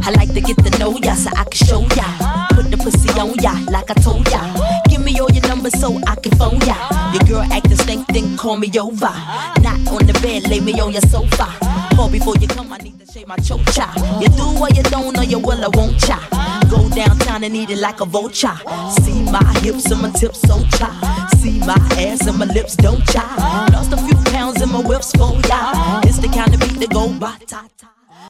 I like to get to know ya so I can show ya. Put the pussy on ya like I told ya. Give me all your numbers so I can phone ya. Your girl acting stink, then call me over. Not on the bed, lay me on your sofa. Call before you come, I need to shave my chocha. You do or you don't, or you will, I won't cha. Go downtown and eat it like a vulture. See my hips and my tips so cha. See my ass and my lips don't cha. Lost a few pounds in my whips for ya. It's the kind of beat that go ba ta ta.